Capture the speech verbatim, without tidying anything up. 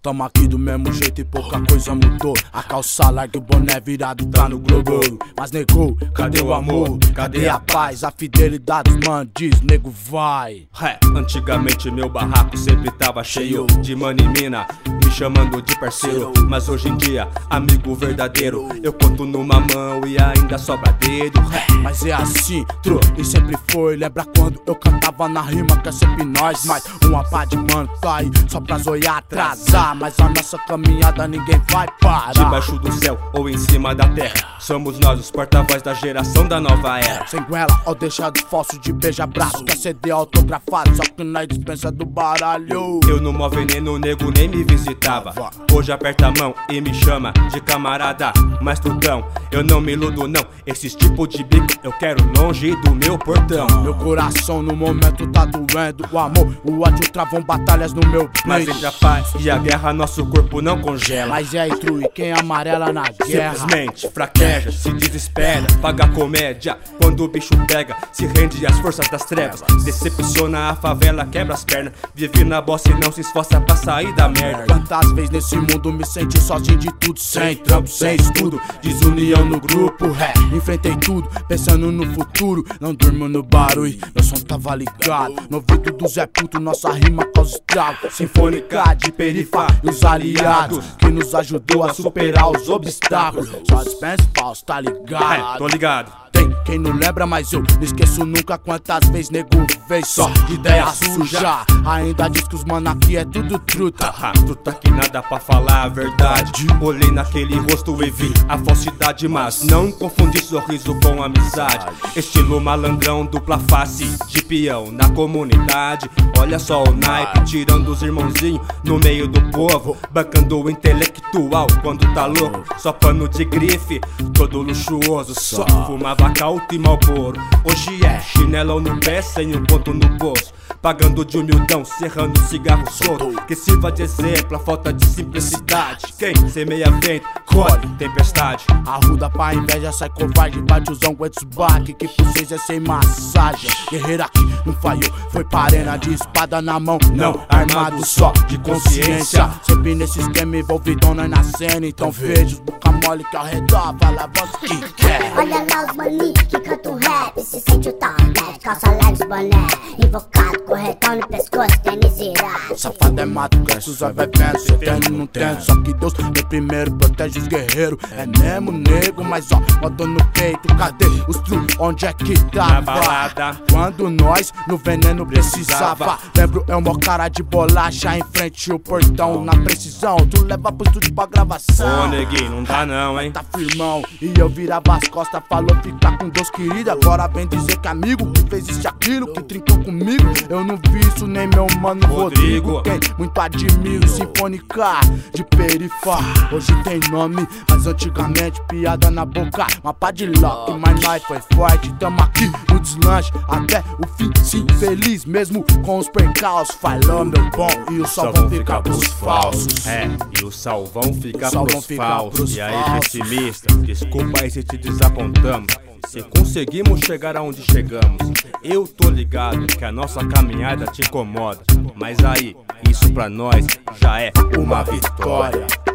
tamo aqui do mesmo jeito e pouca coisa mudou. A calça larga e o boné virado tá no globo. Mas negou, cadê o amor? Cadê a paz? A fidelidade dos mano diz, nego vai. É, antigamente meu barraco sempre tava cheio de mano e mina me chamando de parceiro. Mas hoje em dia, amigo verdadeiro, eu conto numa mão e ainda sobra dedo. É, mas é assim, tro, e sempre foi. Lembra quando eu cantava na rima que é sempre nós. Mas uma pá de mano tá aí só pra zoiar atrasar. Mas a nossa caminhada ninguém vai parar. Debaixo do céu ou em cima da terra, somos nós os porta-voz da geração da nova era. Sem goela ou deixado falso de beija-braço, quer C D autografado, só que na dispensa do baralho. Eu no mó veneno, o nego nem me visitava. Hoje aperta a mão e me chama de camarada. Mas tudão, eu não me iludo não. Esses tipos de bico eu quero longe do meu portão. Meu coração no momento tá doendo. O amor, o ódio travam batalhas no meu peito. Mas entre a paz e a guerra nosso corpo não congela. Mas é Tru, e quem amarela na guerra simplesmente fraqueja, se desespera, paga comédia quando o bicho pega, se rende às forças das trevas, decepciona a favela, quebra as pernas, vive na bosta e não se esforça pra sair da merda. Quantas vezes nesse mundo me senti sozinho de tudo, sem trampo, sem estudo, desunião no grupo, ré, enfrentei tudo, pensando no futuro, não durmo no barulho, meu som tava ligado, no ouvido do Zé Puto, nossa rima causa estrago, sinfônica de Perifa e os aliados, que nos ajudou a superar os obstáculos, só dispensa falso, tá ligado? É, tô ligado. Tem quem não lembra, mas eu não esqueço nunca quantas vezes nego fez só ideia suja. Ainda diz que os mano aqui é tudo truta. Truta que nada pra falar a verdade. Olhei naquele rosto e vi a falsidade, mas não confundi sorriso com amizade. Estilo malandrão, dupla face de peão na comunidade. Olha só o naipe, tirando os irmãozinhos no meio do povo, bancando o intelectual quando tá louco. Só pano de grife, todo luxuoso, só fumava cauto e malboro. Hoje é chinelão no pé, sem um ponto no bolso, pagando de humildão, serrando cigarro solto, que sirva de exemplo a falta de simplicidade. Quem semeia vento, colhe tempestade. Arruda pra inveja, sai covarde, bate os aguentos baque, que por vocês é sem massagem. Guerreiro aqui não falhou, foi pra arena de espada na mão, não armado só de consciência. Sempre nesse esquema envolvidona na cena, então vejo os boca mole que ao redor fala a voz que quer. Olha lá os maninhos que cantam rap, se sente o tal, né? Calça leves, boné, invocado, corretão no pescoço, tênis irado. Safado é mato, cresce, os vai vendo, cê tendo, não tendo. Só que Deus vem primeiro, protege os guerreiros. É mesmo nego, mas ó, botou no peito, cadê os tru? Onde é que tava? Na balada, quando nós no veneno precisava. Lembro eu mó cara de bolacha em frente o portão. Na precisão, tu leva pro estúdio pra gravação. Ô neguinho, não dá não, hein? Tá firmão, e eu virava as costas, falou ficar com Deus querido. Agora vem dizer que amigo que fez isso e aquilo, que trincou comigo. Eu não vi isso nem meu mano Rodrigo, Rodrigo quem muito admiro, sinfônica de Perifa. Hoje tem nome, mas antigamente piada na boca, uma pá de lock, mas nós foi forte. Tamo aqui no deslanche até o fim, sim, feliz mesmo com os percalços. Falou meu bom, e o sol vão ficar pros falsos. É, e o salvão fica Salvão pros fica falsos. pros E aí, falsos. pessimista, desculpa aí se te desapontamos. Se conseguimos chegar aonde chegamos, eu tô ligado que a nossa caminhada te incomoda, mas aí, isso pra nós já é uma vitória.